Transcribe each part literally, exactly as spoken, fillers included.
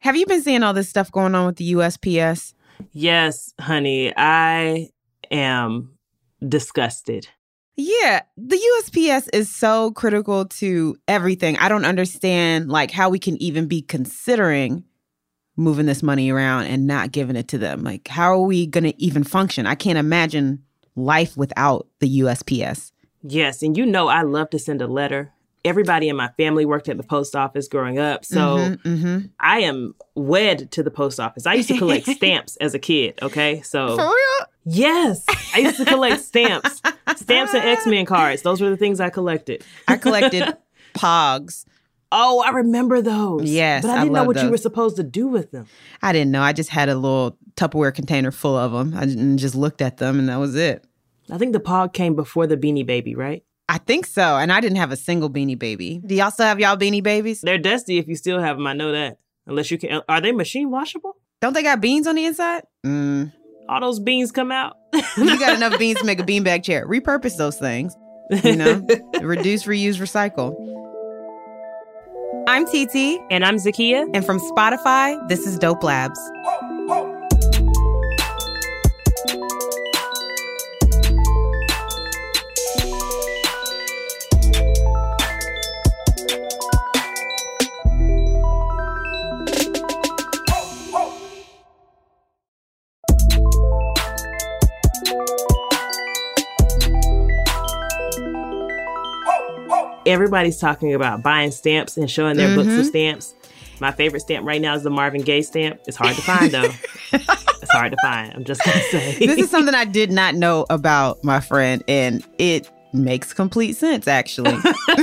Have you been seeing all this stuff going on with the U S P S? Yes, honey. I am disgusted. Yeah, the U S P S is so critical to everything. I don't understand, like, how we can even be considering moving this money around and not giving it to them. Like, how are we going to even function? I can't imagine life without the U S P S. Yes, and you know I love to send a letter. Everybody in my family worked at the post office growing up, so mm-hmm, mm-hmm. I am wed to the post office. I used to collect stamps as a kid, okay? So For real? Yes, I used to collect stamps. Stamps and X-Men cards. Those were the things I collected. I collected Pogs. Oh, I remember those. Yes, But I I didn't know love what you those. were supposed to do with them. I didn't know. I just had a little Tupperware container full of them. I didn't- just looked at them, and that was it. I think the Pog came before the Beanie Baby, right? I think so. And I didn't have a single Beanie Baby. Do y'all still have y'all Beanie Babies? They're dusty if you still have them. I know that. Unless you can. Are they machine washable? Don't they got beans on the inside? Mm. All those beans come out? You got enough beans to make a beanbag chair. Repurpose those things. You know? Reduce, reuse, recycle. I'm T T. And I'm Zakia. And from Spotify, this is Dope Labs. Everybody's talking about buying stamps and showing their Mm-hmm. books of stamps. My favorite stamp right now is the Marvin Gaye stamp. It's hard to find, though. It's hard to find. I'm just going to say. This is something I did not know about my friend, and it makes complete sense, actually.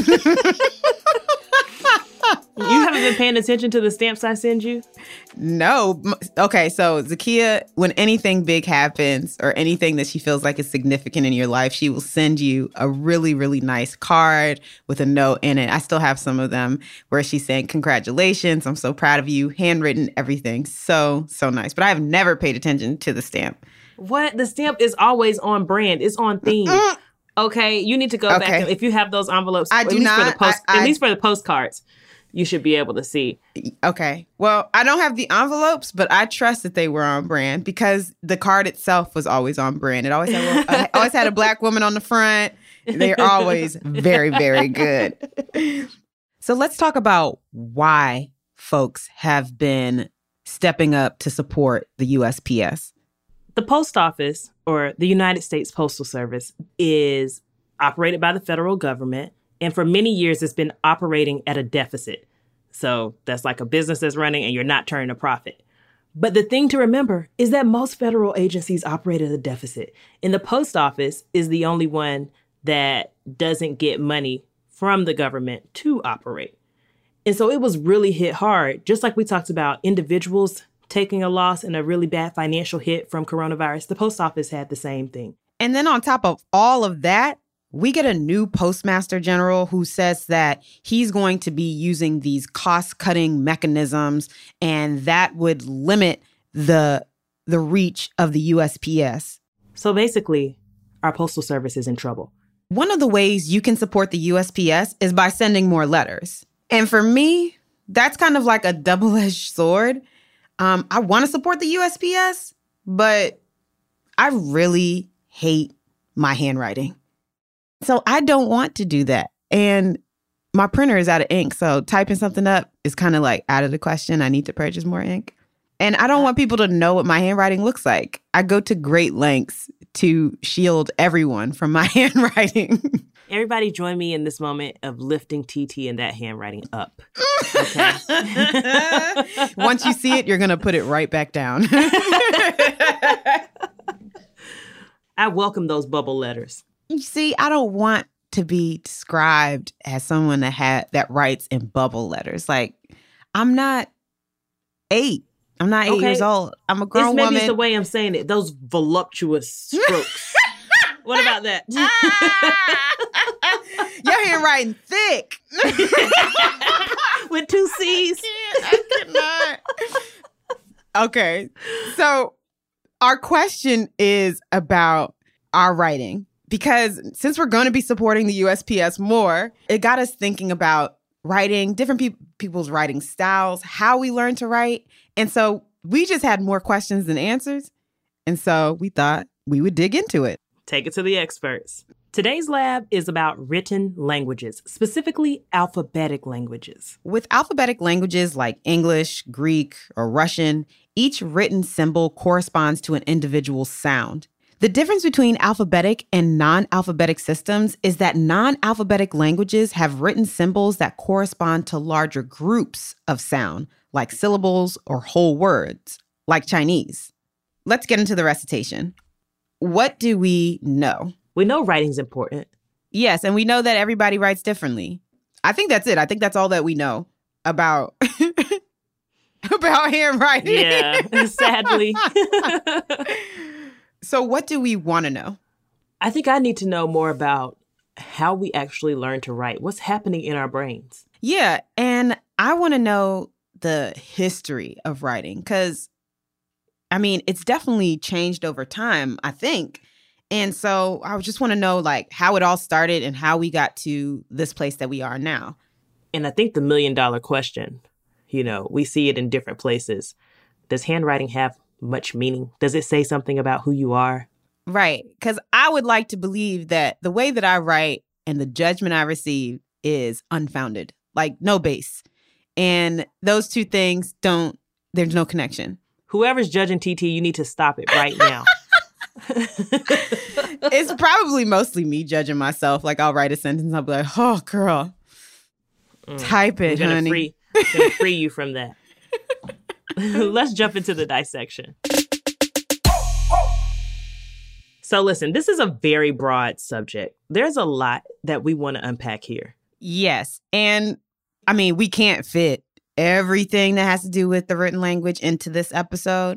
You haven't been paying attention to the stamps I send you? No. M- Okay, so Zakia, when anything big happens or anything that she feels like is significant in your life, she will send you a really, really nice card with a note in it. I still have some of them where she's saying, congratulations, I'm so proud of you, handwritten, everything. So, so nice. But I have never paid attention to the stamp. What? The stamp is always on brand. It's on theme. Okay, you need to go back. Okay. And, if you have those envelopes, I at do least for the not. post, I- at I- least for the postcards, you should be able to see. Okay. Well, I don't have the envelopes, but I trust that they were on brand because the card itself was always on brand. It always had a, uh, always had a black woman on the front. They're always very, very good. So let's talk about why folks have been stepping up to support the U S P S. The post office, or the United States Postal Service, is operated by the federal government. And for many years, it's been operating at a deficit. So that's like a business that's running and you're not turning a profit. But the thing to remember is that most federal agencies operate at a deficit. And the post office is the only one that doesn't get money from the government to operate. And so it was really hit hard, just like we talked about individuals taking a loss and a really bad financial hit from coronavirus. The post office had the same thing. And then on top of all of that, we get a new postmaster general who says that he's going to be using these cost-cutting mechanisms, and that would limit the the reach of the U S P S. So basically, our postal service is in trouble. One of the ways you can support the U S P S is by sending more letters. And for me, that's kind of like a double-edged sword. Um, I want to support the U S P S, but I really hate my handwriting. So I don't want to do that. And my printer is out of ink. So typing something up is kind of like out of the question. I need to purchase more ink. And I don't want people to know what my handwriting looks like. I go to great lengths to shield everyone from my handwriting. Everybody join me in this moment of lifting T T and that handwriting up. Okay? Once you see it, you're going to put it right back down. I welcome those bubble letters. You see, I don't want to be described as someone that had that writes in bubble letters. Like, I'm not eight. I'm not eight Okay. years old. I'm a grown It's maybe woman. it's the way I'm saying it. Those voluptuous strokes. What about that? Your handwriting thick. With two C's. I cannot. Okay. So our question is about our writing. Because since we're going to be supporting the U S P S more, it got us thinking about writing, different pe- people's writing styles, how we learn to write. And so we just had more questions than answers. And so we thought we would dig into it. Take it to the experts. Today's lab is about written languages, specifically alphabetic languages. With alphabetic languages like English, Greek, or Russian, each written symbol corresponds to an individual sound. The difference between alphabetic and non-alphabetic systems is that non-alphabetic languages have written symbols that correspond to larger groups of sound, like syllables or whole words, like Chinese. Let's get into the recitation. What do we know? We know writing's important. Yes, and we know that everybody writes differently. I think that's it. I think that's all that we know about about handwriting. Yeah, sadly. So what do we want to know? I think I need to know more about how we actually learn to write. What's happening in our brains? Yeah, and I want to know the history of writing because, I mean, it's definitely changed over time, I think. And so I just want to know, like, how it all started and how we got to this place that we are now. And I think the million dollar question, you know, we see it in different places. Does handwriting have much meaning? Does it say something about who you are? Right. Because I would like to believe that the way that I write and the judgment I receive is unfounded, like no base. And those two things don't, there's no connection. Whoever's judging T T, you need to stop it right now. It's probably mostly me judging myself. Like I'll write a sentence, I'll be like, oh, girl, mm, type it, I'm gonna honey. Free, I'm gonna free you from that. Let's jump into the dissection. So listen, this is a very broad subject. There's a lot that we want to unpack here. Yes. And I mean, we can't fit everything that has to do with the written language into this episode.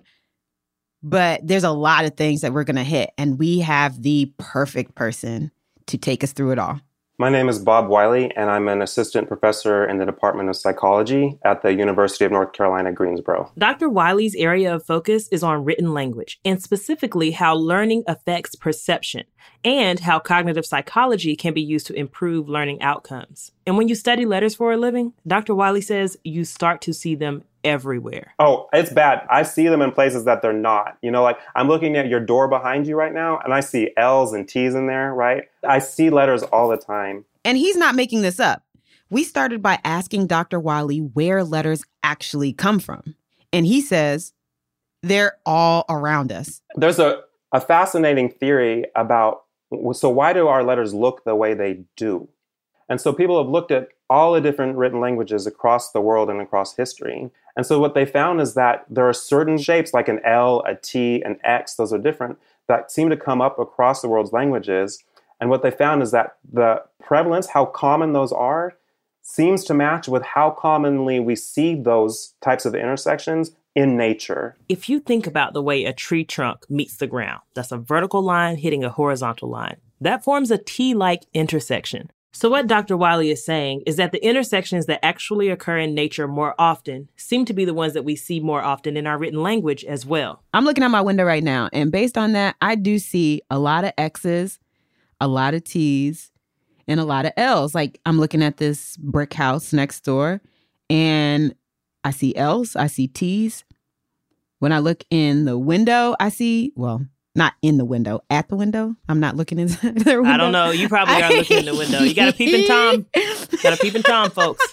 But there's a lot of things that we're going to hit, and we have the perfect person to take us through it all. My name is Bob Wiley, and I'm an assistant professor in the Department of Psychology at the University of North Carolina, Greensboro. Doctor Wiley's area of focus is on written language, and specifically how learning affects perception and how cognitive psychology can be used to improve learning outcomes. And when you study letters for a living, Doctor Wiley says you start to see them everywhere. Oh, it's bad. I see them in places that they're not. You know, like I'm looking at your door behind you right now, and I see L's and T's in there, right? I see letters all the time. And he's not making this up. We started by asking Doctor Wiley where letters actually come from. And he says they're all around us. There's a, a fascinating theory about, so why do our letters look the way they do? And so people have looked at all the different written languages across the world and across history. And so what they found is that there are certain shapes like an L, a T, an X, those are different, that seem to come up across the world's languages. And what they found is that the prevalence, how common those are, seems to match with how commonly we see those types of intersections in nature. If you think about the way a tree trunk meets the ground, that's a vertical line hitting a horizontal line. That forms a T-like intersection. So what Doctor Wiley is saying is that the intersections that actually occur in nature more often seem to be the ones that we see more often in our written language as well. I'm looking out my window right now, and based on that, I do see a lot of X's, a lot of T's, and a lot of L's. Like I'm looking at this brick house next door, and I see L's, I see T's. When I look in the window, I see, well, not in the window, at the window. I'm not looking inside the window. I don't know. You probably are looking in the window. You got to peep in Tom. Got to peep in Tom, folks.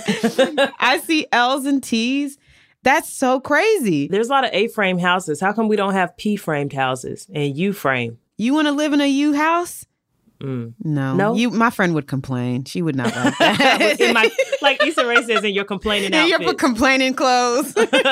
I see L's and T's. That's so crazy. There's a lot of A-frame houses. How come we don't have P-framed houses and U-frame? You want to live in a U house? Mm. No. No? You, my friend would complain. She would not like that. in my, like Issa Rae says, in your complaining outfit. In your complaining clothes.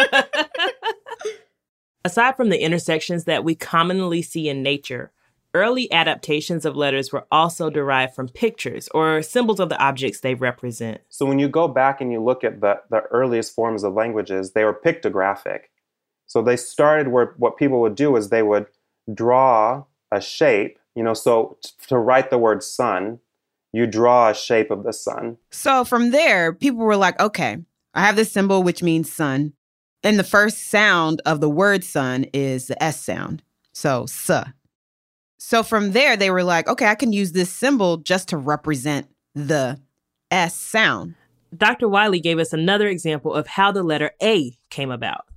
Aside from the intersections that we commonly see in nature, early adaptations of letters were also derived from pictures or symbols of the objects they represent. So when you go back and you look at the, the earliest forms of languages, they were pictographic. So they started where what people would do is they would draw a shape, you know, so t- to write the word sun, you draw a shape of the sun. So from there, people were like, okay, I have this symbol which means sun. And the first sound of the word sun is the S sound. So, S. So from there, they were like, okay, I can use this symbol just to represent the S sound. Doctor Wiley gave us another example of how the letter A came about.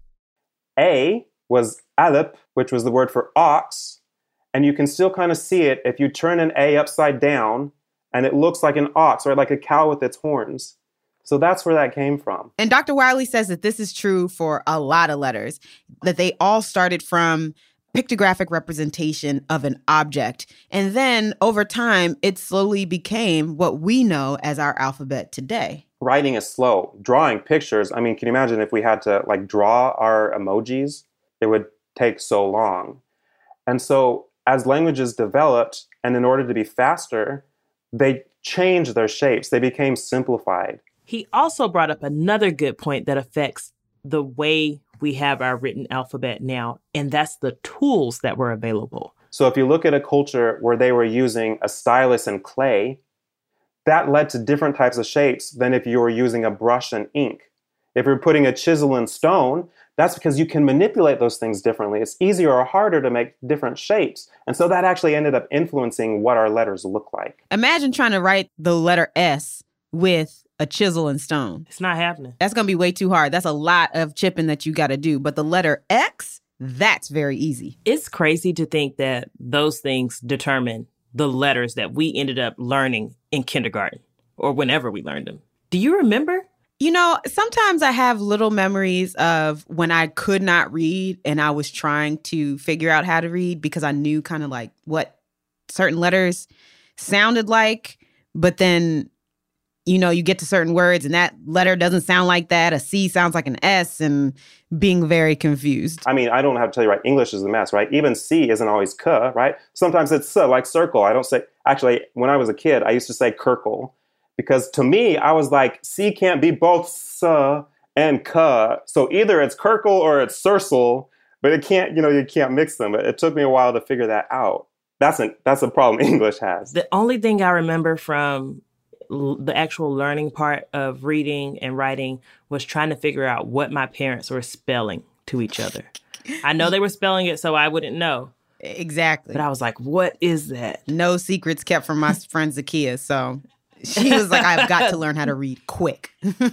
A was Aleph, which was the word for ox. And you can still kind of see it if you turn an A upside down and it looks like an ox or like a cow with its horns. So that's where that came from. And Doctor Wiley says that this is true for a lot of letters, that they all started from pictographic representation of an object. And then over time, it slowly became what we know as our alphabet today. Writing is slow. Drawing pictures, I mean, can you imagine if we had to like draw our emojis? It would take so long. And so as languages developed, and in order to be faster, they changed their shapes. They became simplified. He also brought up another good point that affects the way we have our written alphabet now, and that's the tools that were available. So if you look at a culture where they were using a stylus and clay, that led to different types of shapes than if you were using a brush and ink. If you're putting a chisel in stone, that's because you can manipulate those things differently. It's easier or harder to make different shapes. And so that actually ended up influencing what our letters look like. Imagine trying to write the letter S with a chisel and stone. It's not happening. That's going to be way too hard. That's a lot of chipping that you got to do. But the letter X, that's very easy. It's crazy to think that those things determine the letters that we ended up learning in kindergarten or whenever we learned them. Do you remember? You know, sometimes I have little memories of when I could not read and I was trying to figure out how to read because I knew kind of like what certain letters sounded like. But then, you know, you get to certain words and that letter doesn't sound like that. A C sounds like an S, and being very confused. I mean, I don't have to tell you, right? English is a mess, right? Even C isn't always K, right? Sometimes it's S, like circle. I don't say, actually, when I was a kid, I used to say Kirkle. Because to me, I was like, C can't be both S and K. So either it's Kirkle or it's Circle, but it can't, you know, you can't mix them. It, it took me a while to figure that out. That's a, that's a problem English has. The only thing I remember from l- the actual learning part of reading and writing was trying to figure out what my parents were spelling to each other. I know they were spelling it, so I wouldn't know. Exactly. But I was like, what is that? No secrets kept from my friend Zakia, so... She was like, I've got to learn how to read quick.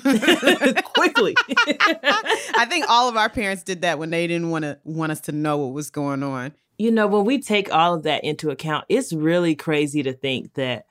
Quickly. I think all of our parents did that when they didn't want to want us to know what was going on. You know, when we take all of that into account, it's really crazy to think that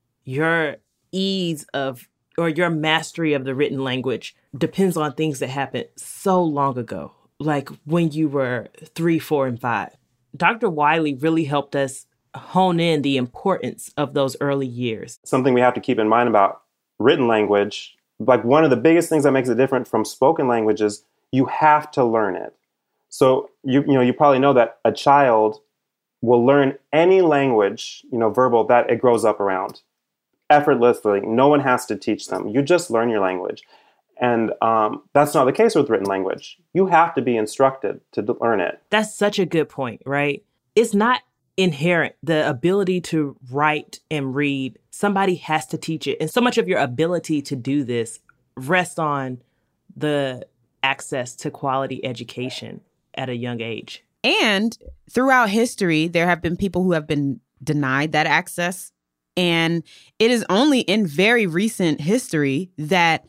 your ease of or your mastery of the written language depends on things that happened so long ago, like when you were three, four, and five. Doctor Wiley really helped us hone in the importance of those early years. Something we have to keep in mind about written language, like one of the biggest things that makes it different from spoken language is you have to learn it. So you you know you probably know that a child will learn any language, you know, verbal that it grows up around effortlessly. No one has to teach them. You just learn your language. And um, that's not the case with written language. You have to be instructed to d- learn it. That's such a good point, right? It's not inherent, the ability to write and read. Somebody has to teach it. And so much of your ability to do this rests on the access to quality education at a young age. And throughout history, there have been people who have been denied that access. And it is only in very recent history that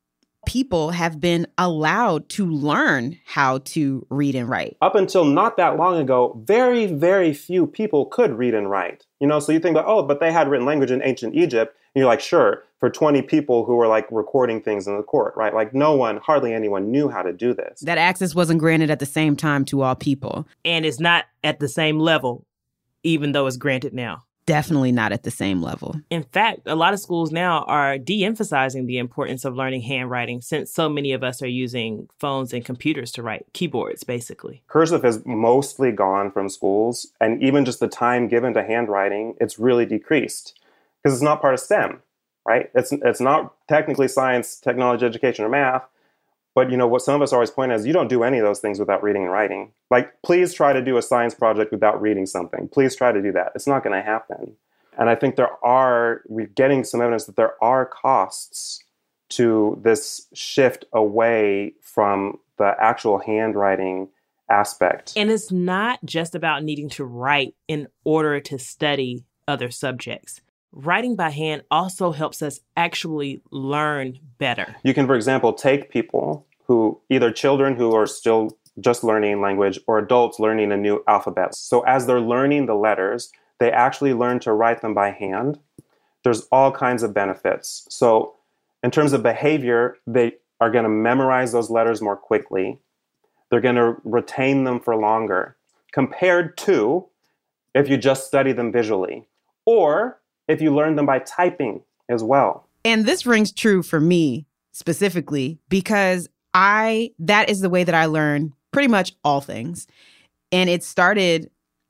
people have been allowed to learn how to read and write. Up until not that long ago, very, very few people could read and write. You know, so you think about, oh, but they had written language in ancient Egypt. And you're like, sure, for twenty people who were like recording things in the court, right? Like no one, hardly anyone knew how to do this. That access wasn't granted at the same time to all people. And it's not at the same level, even though it's granted now. Definitely not at the same level. In fact, a lot of schools now are de-emphasizing the importance of learning handwriting since so many of us are using phones and computers to write, keyboards, basically. Cursive has mostly gone from schools, and even just the time given to handwriting, it's really decreased because it's not part of STEM, right? It's it's not technically science, technology, education, or math. But, you know, what some of us always point out is you don't do any of those things without reading and writing. Like, please try to do a science project without reading something. Please try to do that. It's not going to happen. And I think there are, we're getting some evidence that there are costs to this shift away from the actual handwriting aspect. And it's not just about needing to write in order to study other subjects. writing by hand also helps us actually learn better. You can, for example, take people who, either children who are still just learning language or adults learning a new alphabet. So as they're learning the letters, they actually learn to write them by hand. There's all kinds of benefits. So in terms of behavior, they are going to memorize those letters more quickly. They're going to retain them for longer, compared to if you just study them visually, or if you learn them by typing as well. And this rings true for me specifically because I that is the way that I learn pretty much all things. And it started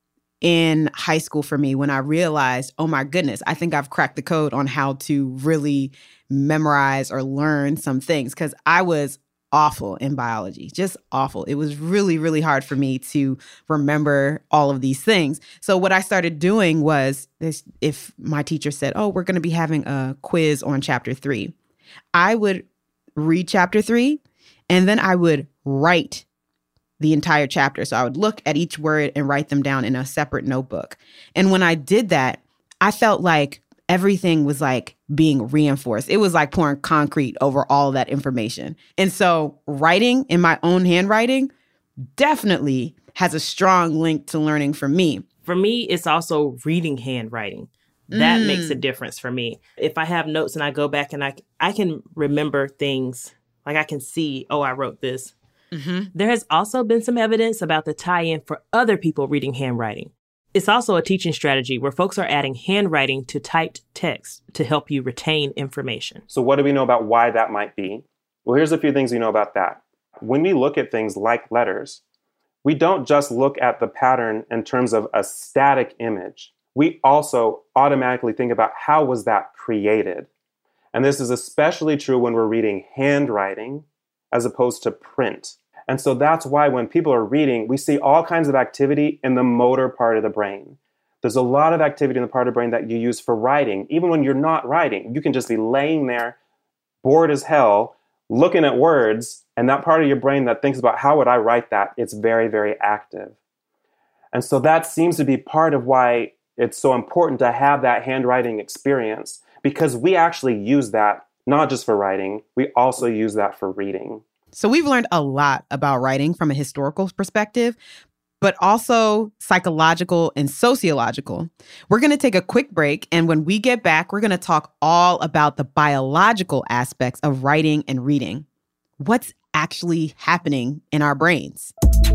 in high school for me when I realized, oh my goodness, I think I've cracked the code on how to really memorize or learn some things, because I was awful in biology, just awful. It was really, really hard for me to remember all of these things. So what I started doing was this, if my teacher said, oh, we're going to be having a quiz on chapter three, I would read chapter three and then I would write the entire chapter. So I would look at each word and write them down in a separate notebook. And when I did that, I felt like everything was like being reinforced. It was like pouring concrete over all that information. And so writing in my own handwriting definitely has a strong link to learning for me. For me, it's also reading handwriting. That Mm. makes a difference for me. If I have notes and I go back and I, I can remember things, like I can see, oh, I wrote this. Mm-hmm. There has also been some evidence about the tie-in for other people reading handwriting. It's also a teaching strategy where folks are adding handwriting to typed text to help you retain information. So what do we know about why that might be? Well, here's a few things we know about that. When we look at things like letters, we don't just look at the pattern in terms of a static image. We also automatically think about how was that created. And this is especially true when we're reading handwriting as opposed to print. And so that's why when people are reading, we see all kinds of activity in the motor part of the brain. There's a lot of activity in the part of the brain that you use for writing. Even when you're not writing, you can just be laying there, bored as hell, looking at words, and that part of your brain that thinks about how would I write that, it's very, very active. And so that seems to be part of why it's so important to have that handwriting experience, because we actually use that not just for writing, we also use that for reading. So we've learned a lot about writing from a historical perspective, but also psychological and sociological. We're going to take a quick break, and when we get back, we're going to talk all about the biological aspects of writing and reading. What's actually happening in our brains?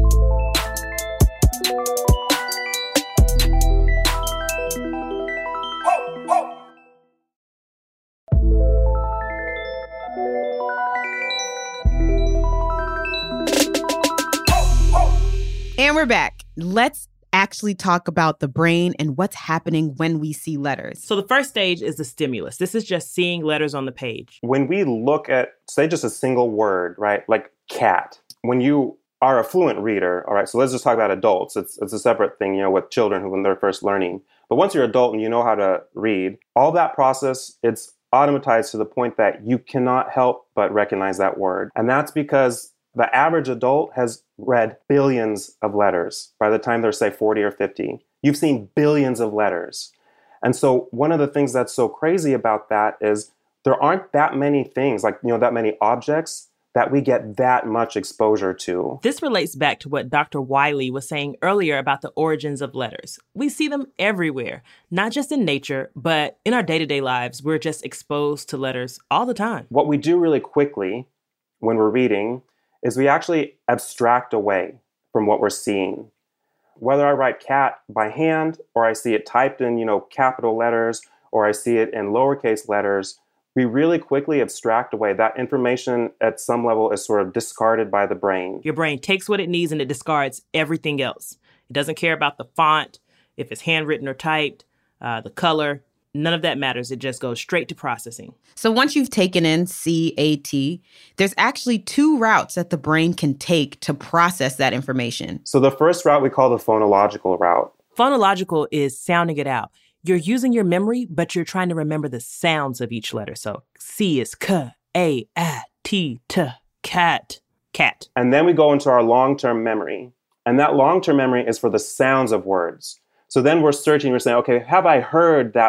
And we're back. Let's actually talk about the brain and what's happening when we see letters. So the first stage is the stimulus. This is just seeing letters on the page. When we look at, say, just a single word, right, like cat, when you are a fluent reader, all right, so let's just talk about adults. It's it's a separate thing, you know, with children who when they're first learning. But once you're an adult and you know how to read, all that process, it's automatized to the point that you cannot help but recognize that word. And that's because the average adult has read billions of letters by the time they're, say, forty or fifty. You've seen billions of letters. And so one of the things that's so crazy about that is there aren't that many things, like, you know, that many objects that we get that much exposure to. This relates back to what Doctor Wiley was saying earlier about the origins of letters. We see them everywhere, not just in nature, but in our day-to-day lives. We're just exposed to letters all the time. What we do really quickly when we're reading is we actually abstract away from what we're seeing. Whether I write cat by hand, or I see it typed in, you know, capital letters, or I see it in lowercase letters, we really quickly abstract away. That information at some level is sort of discarded by the brain. Your brain takes what it needs and it discards everything else. It doesn't care about the font, if it's handwritten or typed, uh, the color. None of that matters. It just goes straight to processing. So once you've taken in C A T, there's actually two routes that the brain can take to process that information. So the first route we call the phonological route. Phonological is sounding it out. You're using your memory, but you're trying to remember the sounds of each letter. So C is K, A, A, T, T, cat, cat. And then we go into our long-term memory. And that long-term memory is for the sounds of words. So then we're searching, we're saying, okay, have I heard that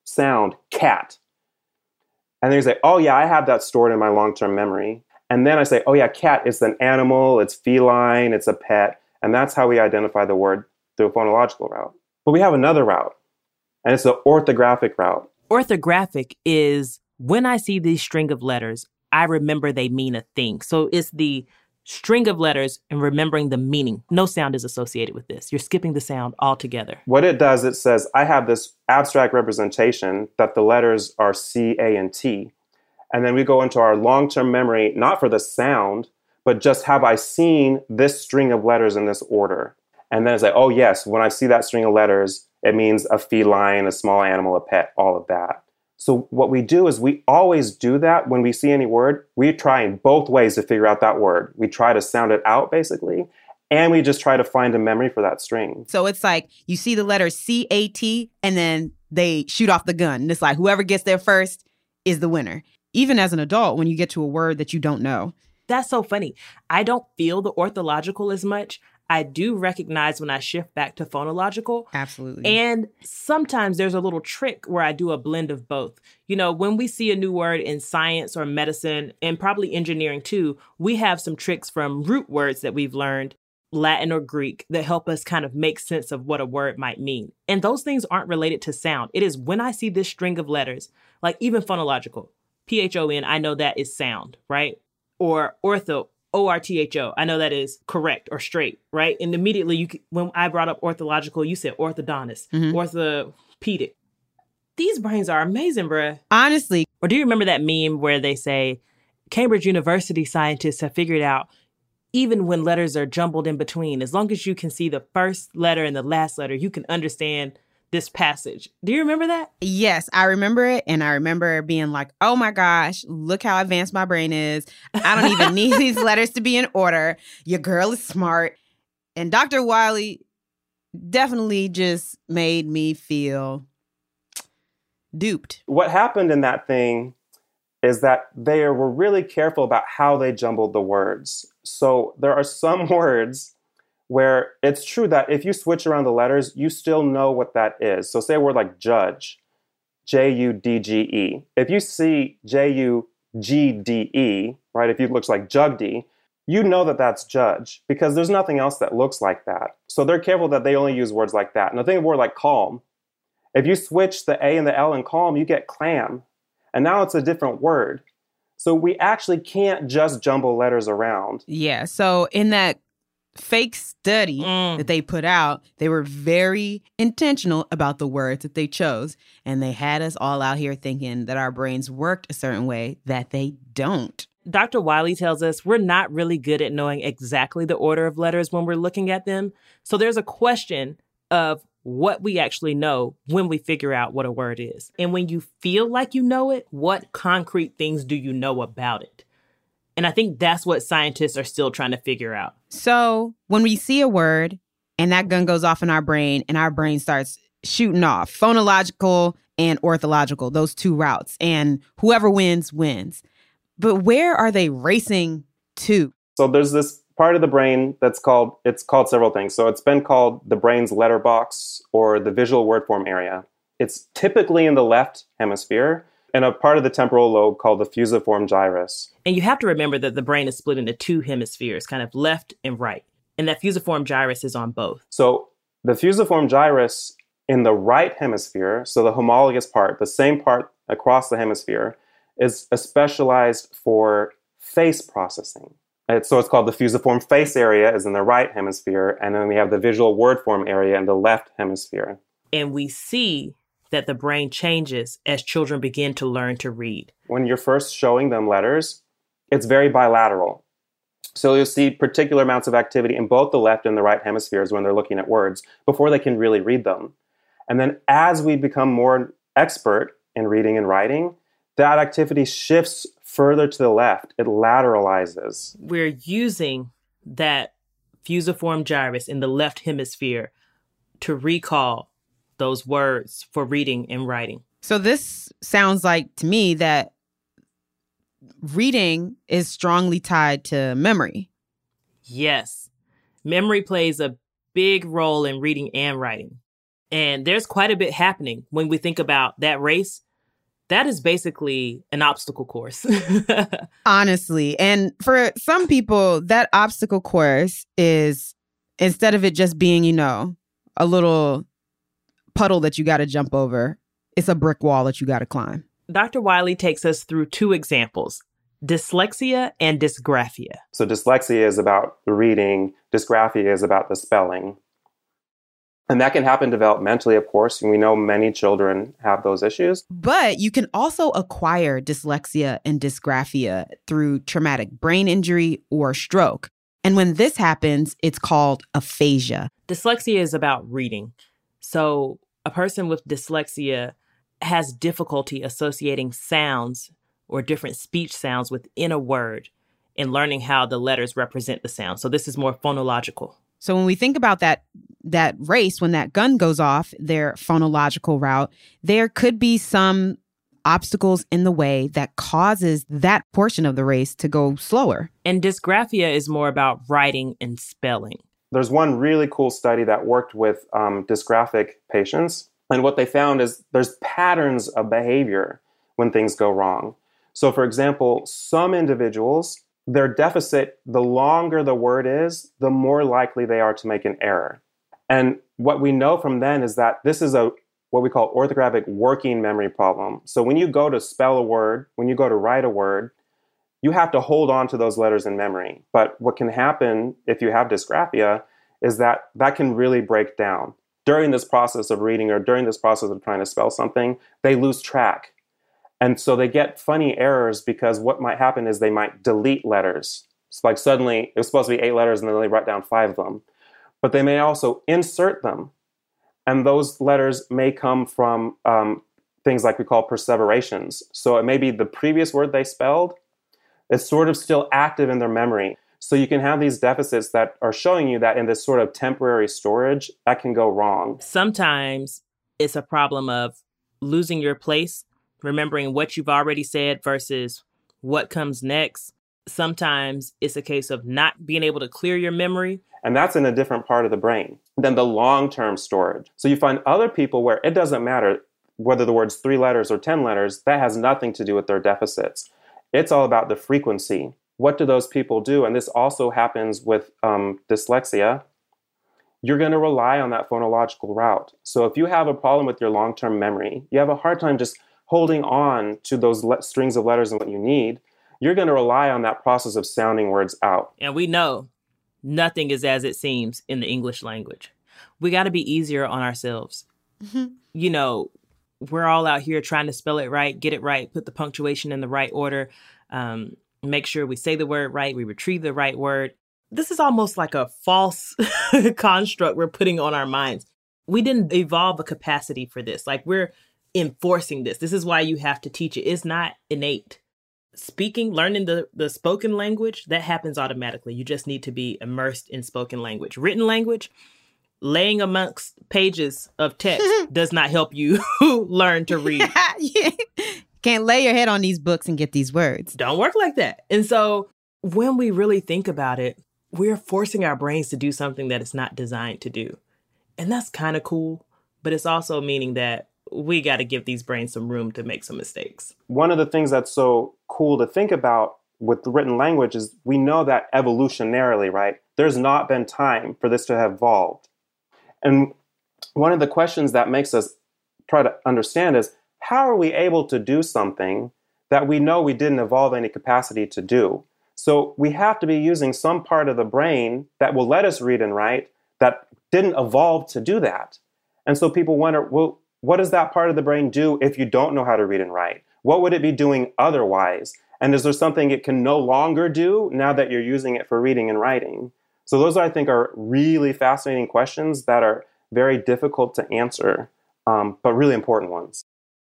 sound, cat. And then you say, oh yeah, I have that stored in my long-term memory. And then I say, oh yeah, cat, it's an animal, it's feline, it's a pet. And that's how we identify the word through a phonological route. But we have another route, and it's the orthographic route. Orthographic is when I see these string of letters, I remember they mean a thing. So it's the string of letters and remembering the meaning. No sound is associated with this. You're skipping the sound altogether. What it does, it says, I have this abstract representation that the letters are C, A, and T. And then we go into our long-term memory, not for the sound, but just have I seen this string of letters in this order? And then it's like, oh yes, when I see that string of letters, it means a feline, a small animal, a pet, all of that. So what we do is we always do that when we see any word. We try in both ways to figure out that word. We try to sound it out, basically, and we just try to find a memory for that string. So it's like you see the letter C A T, and then they shoot off the gun. And it's like whoever gets there first is the winner. Even as an adult, when you get to a word that you don't know. That's so funny. I don't feel the orthological as much. I do recognize when I shift back to phonological. Absolutely. And sometimes there's a little trick where I do a blend of both. You know, when we see a new word in science or medicine, and probably engineering too, we have some tricks from root words that we've learned, Latin or Greek, that help us kind of make sense of what a word might mean. And those things aren't related to sound. It is when I see this string of letters, like even phonological, P H O N, I know that is sound, right? Or ortho, O R T H O. I know that is correct or straight, right? And immediately, you when I brought up orthological, you said orthodontist, mm-hmm. orthopedic. These brains are amazing, bruh. Honestly. Or do you remember that meme where they say, Cambridge University scientists have figured out, even when letters are jumbled in between, as long as you can see the first letter and the last letter, you can understand this passage. Do you remember that? Yes, I remember it. And I remember being like, oh my gosh, look how advanced my brain is. I don't even need these letters to be in order. Your girl is smart. And Doctor Wiley definitely just made me feel duped. What happened in that thing is that they were really careful about how they jumbled the words. So there are some words where it's true that if you switch around the letters, you still know what that is. So say a word like judge, J U D G E. If you see J U G D E, right, if it looks like Jugdy, you know that that's judge because there's nothing else that looks like that. So they're careful that they only use words like that. Now think of a word like calm. If you switch the A and the L in calm, you get clam. And now it's a different word. So we actually can't just jumble letters around. Yeah, so in that fake study mm. that they put out, they were very intentional about the words that they chose. And they had us all out here thinking that our brains worked a certain way that they don't. Doctor Wiley tells us we're not really good at knowing exactly the order of letters when we're looking at them. So there's a question of what we actually know when we figure out what a word is. And when you feel like you know it, what concrete things do you know about it? And I think that's what scientists are still trying to figure out. So when we see a word and that gun goes off in our brain and our brain starts shooting off, phonological and orthological, those two routes, and whoever wins, wins. But where are they racing to? So there's this part of the brain that's called, it's called several things. So it's been called the brain's letterbox or the visual word form area. It's typically in the left hemisphere, and a part of the temporal lobe called the fusiform gyrus. And you have to remember that the brain is split into two hemispheres, kind of left and right. And that fusiform gyrus is on both. So the fusiform gyrus in the right hemisphere, so the homologous part, the same part across the hemisphere, is specialized for face processing. It's, so it's called the fusiform face area is in the right hemisphere. And then we have the visual word form area in the left hemisphere. And we see that the brain changes as children begin to learn to read. When you're first showing them letters, it's very bilateral. So you'll see particular amounts of activity in both the left and the right hemispheres when they're looking at words before they can really read them. And then as we become more expert in reading and writing, that activity shifts further to the left. It lateralizes. We're using that fusiform gyrus in the left hemisphere to recall those words for reading and writing. So this sounds like to me that reading is strongly tied to memory. Yes. Memory plays a big role in reading and writing. And there's quite a bit happening when we think about that race. That is basically an obstacle course. Honestly. And for some people, that obstacle course is, instead of it just being, you know, a little puddle that you got to jump over, it's a brick wall that you got to climb. Doctor Wiley takes us through two examples, dyslexia and dysgraphia. So dyslexia is about the reading, dysgraphia is about the spelling. And that can happen developmentally, of course. And we know many children have those issues. But you can also acquire dyslexia and dysgraphia through traumatic brain injury or stroke. And when this happens, it's called aphasia. Dyslexia is about reading. So a person with dyslexia has difficulty associating sounds or different speech sounds within a word and learning how the letters represent the sound. So this is more phonological. So when we think about that that race, when that gun goes off, their phonological route, there could be some obstacles in the way that causes that portion of the race to go slower. And dysgraphia is more about writing and spelling. There's one really cool study that worked with um, dysgraphic patients. And what they found is there's patterns of behavior when things go wrong. So, for example, some individuals, their deficit, the longer the word is, the more likely they are to make an error. And what we know from then is that this is a what we call orthographic working memory problem. So when you go to spell a word, when you go to write a word, you have to hold on to those letters in memory. But what can happen if you have dysgraphia is that that can really break down. During this process of reading or during this process of trying to spell something, they lose track. And so they get funny errors because what might happen is they might delete letters. It's like suddenly it was supposed to be eight letters and then they write down five of them. But they may also insert them. And those letters may come from um, things like we call perseverations. So it may be the previous word they spelled. It's sort of still active in their memory. So you can have these deficits that are showing you that in this sort of temporary storage, that can go wrong. Sometimes it's a problem of losing your place, remembering what you've already said versus what comes next. Sometimes it's a case of not being able to clear your memory. And that's in a different part of the brain than the long-term storage. So you find other people where it doesn't matter whether the word's three letters or ten letters, that has nothing to do with their deficits. It's all about the frequency. What do those people do? And this also happens with um, dyslexia. You're going to rely on that phonological route. So if you have a problem with your long-term memory, you have a hard time just holding on to those le- strings of letters and what you need, you're going to rely on that process of sounding words out. And we know nothing is as it seems in the English language. We got to be easier on ourselves. Mm-hmm. You know, we're all out here trying to spell it right, get it right, put the punctuation in the right order, um, make sure we say the word right, we retrieve the right word. This is almost like a false construct we're putting on our minds. We didn't evolve a capacity for this. Like we're enforcing this. This is why you have to teach it. It's not innate. Speaking, learning the, the spoken language, that happens automatically. You just need to be immersed in spoken language. Written language, laying amongst pages of text does not help you learn to read. Yeah. Can't lay your head on these books and get these words. Don't work like that. And so when we really think about it, we're forcing our brains to do something that it's not designed to do. And that's kind of cool, but it's also meaning that we got to give these brains some room to make some mistakes. One of the things that's so cool to think about with the written language is we know that evolutionarily, right, there's not been time for this to have evolved. And one of the questions that makes us try to understand is, how are we able to do something that we know we didn't evolve any capacity to do? So we have to be using some part of the brain that will let us read and write that didn't evolve to do that. And so people wonder, well, what does that part of the brain do if you don't know how to read and write? What would it be doing otherwise? And is there something it can no longer do now that you're using it for reading and writing? So those, I think, are really fascinating questions that are very difficult to answer, um, but really important ones.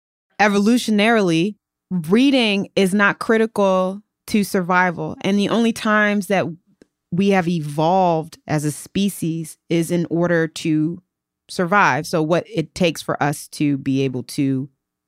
Evolutionarily, reading is not critical to survival. And the only times that we have evolved as a species is in order to survive. So what it takes for us to be able to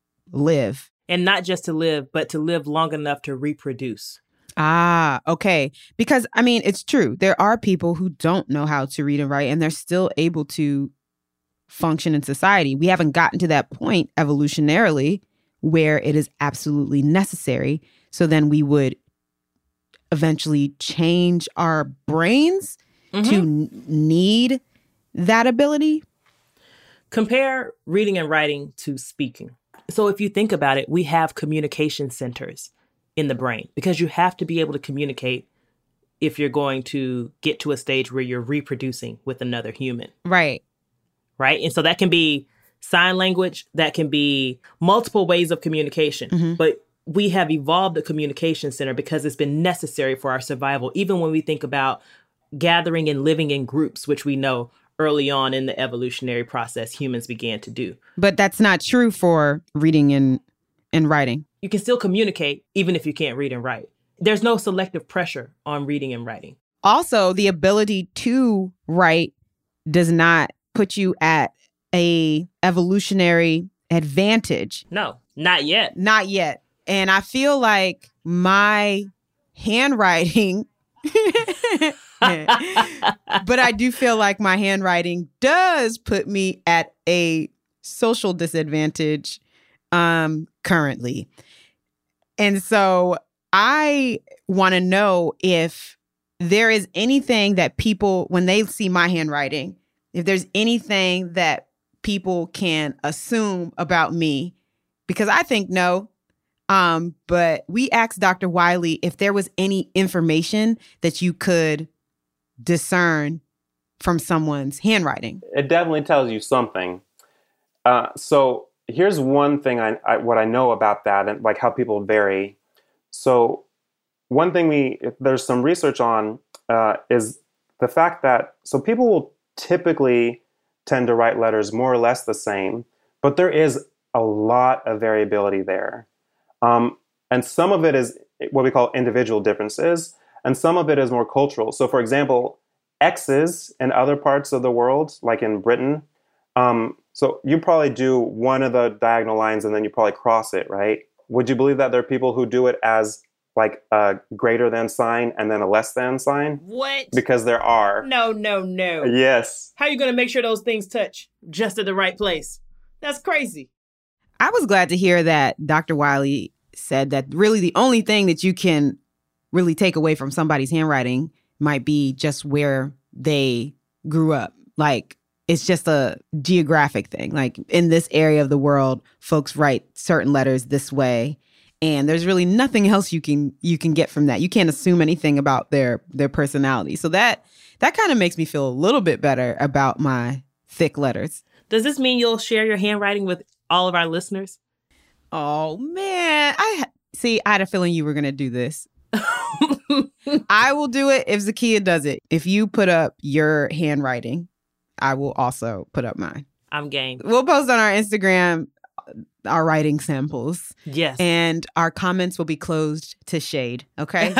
live. And not just to live, but to live long enough to reproduce. Ah, okay. Because, I mean, it's true. There are people who don't know how to read and write, and they're still able to function in society. We haven't gotten to that point evolutionarily where it is absolutely necessary. So then we would eventually change our brains mm-hmm. to n- need that ability. Compare reading and writing to speaking. So if you think about it, we have communication centers in the brain because you have to be able to communicate if you're going to get to a stage where you're reproducing with another human. Right. Right. And so that can be sign language. That can be multiple ways of communication. Mm-hmm. But we have evolved a communication center because it's been necessary for our survival, even when we think about gathering and living in groups, which we know early on in the evolutionary process, humans began to do. But that's not true for reading and, and writing. You can still communicate even if you can't read and write. There's no selective pressure on reading and writing. Also, the ability to write does not put you at a evolutionary advantage. No, not yet. Not yet. And I feel like my handwriting, but I do feel like my handwriting does put me at a social disadvantage um, currently. And so I want to know if there is anything that people, when they see my handwriting, if there's anything that people can assume about me, because I think no. Um, but we asked Doctor Wiley if there was any information that you could discern from someone's handwriting. It definitely tells you something. Uh, so here's one thing I, I what I know about that and like how people vary. So one thing we there's some research on uh, is the fact that so people will typically tend to write letters more or less the same, but there is a lot of variability there. Um, and some of it is what we call individual differences, and some of it is more cultural. So, for example, X's in other parts of the world, like in Britain, um, so you probably do one of the diagonal lines and then you probably cross it, right? Would you believe that there are people who do it as like a greater than sign and then a less than sign? What? Because there are. No, no, no. Yes. How are you going to make sure those things touch just at the right place? That's crazy. I was glad to hear that Doctor Wiley said that really the only thing that you can really take away from somebody's handwriting might be just where they grew up. Like, it's just a geographic thing. Like, in this area of the world, folks write certain letters this way. And there's really nothing else you can you can get from that. You can't assume anything about their their personality. So that that kind of makes me feel a little bit better about my thick letters. Does this mean you'll share your handwriting with all of our listeners? Oh, man. I see, I had a feeling you were going to do this. I will do it if Zakiya does it. If you put up your handwriting, I will also put up mine. I'm game. We'll post on our Instagram our writing samples. Yes. And our comments will be closed to shade. Okay.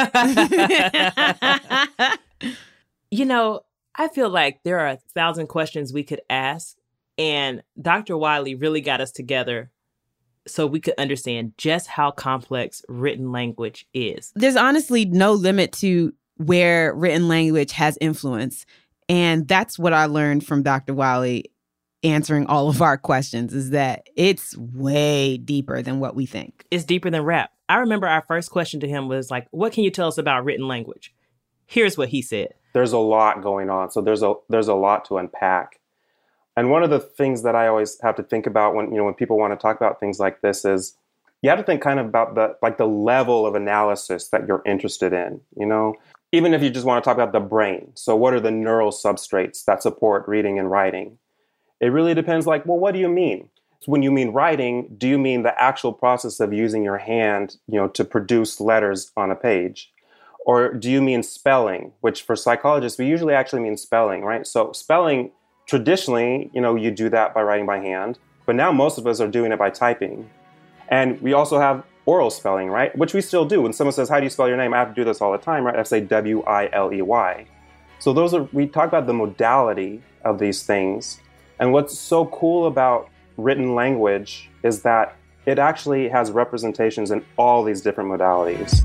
You know, I feel like there are a thousand questions we could ask. And Doctor Wiley really got us together so we could understand just how complex written language is. There's honestly no limit to where written language has influence. And that's what I learned from Doctor Wiley answering all of our questions, is that it's way deeper than what we think. It's deeper than rap. I remember our first question to him was like, what can you tell us about written language? Here's what he said. There's a lot going on. So there's a there's a lot to unpack. And one of the things that I always have to think about when, you know, when people want to talk about things like this is you have to think kind of about the like the level of analysis that you're interested in, you know, even if you just want to talk about the brain. So what are the neural substrates that support reading and writing? It really depends, like, well, what do you mean? So when you mean writing, do you mean the actual process of using your hand, you know, to produce letters on a page? Or do you mean spelling, which for psychologists, we usually actually mean spelling, right? So spelling, traditionally, you know, you do that by writing by hand, but now most of us are doing it by typing. And we also have oral spelling, right? Which we still do. When someone says, how do you spell your name? I have to do this all the time, right? I have to say W I L E Y. So those are, we talk about the modality of these things. And what's so cool about written language is that it actually has representations in all these different modalities.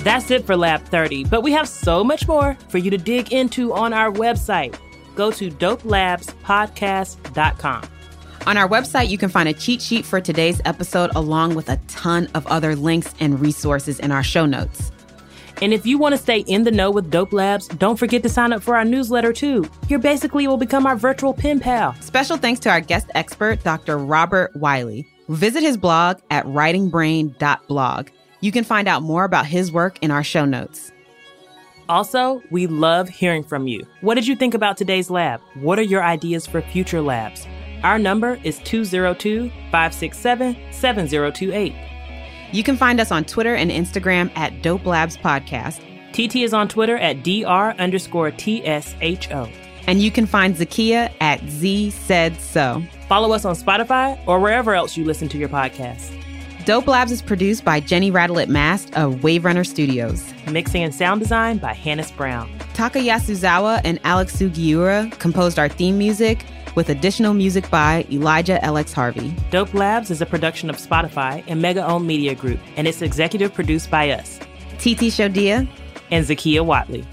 That's it for Lab thirty, but we have so much more for you to dig into on our website. Go to dope labs podcast dot com. On our website, you can find a cheat sheet for today's episode along with a ton of other links and resources in our show notes. And if you want to stay in the know with Dope Labs, don't forget to sign up for our newsletter too. You basically will become our virtual pen pal. Special thanks to our guest expert, Doctor Robert Wiley. Visit his blog at writing brain dot blog. You can find out more about his work in our show notes. Also, we love hearing from you. What did you think about today's lab? What are your ideas for future labs? Our number is two oh two, five six seven, seven oh two eight. You can find us on Twitter and Instagram at Dope Labs Podcast. T T is on Twitter at dr underscore T S H O. And you can find Zakia at Z Said So. Follow us on Spotify or wherever else you listen to your podcasts. Dope Labs is produced by Jenny Radelet Mast of Wave Runner Studios. Mixing and sound design by Hannes Brown. Taka Yasuzawa and Alex Sugiura composed our theme music, with additional music by Elijah L X Harvey. Dope Labs is a production of Spotify and Mega Ohm Media Group, and it's executive produced by us, T T Shodia and Zakia Watley.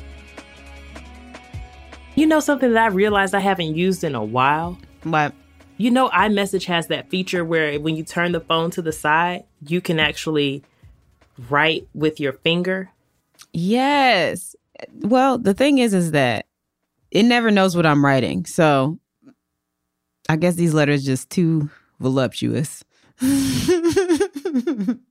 You know something that I realized I haven't used in a while? What? You know iMessage has that feature where when you turn the phone to the side, you can actually write with your finger? Yes. Well, the thing is, is that it never knows what I'm writing. So I guess these letters just too voluptuous.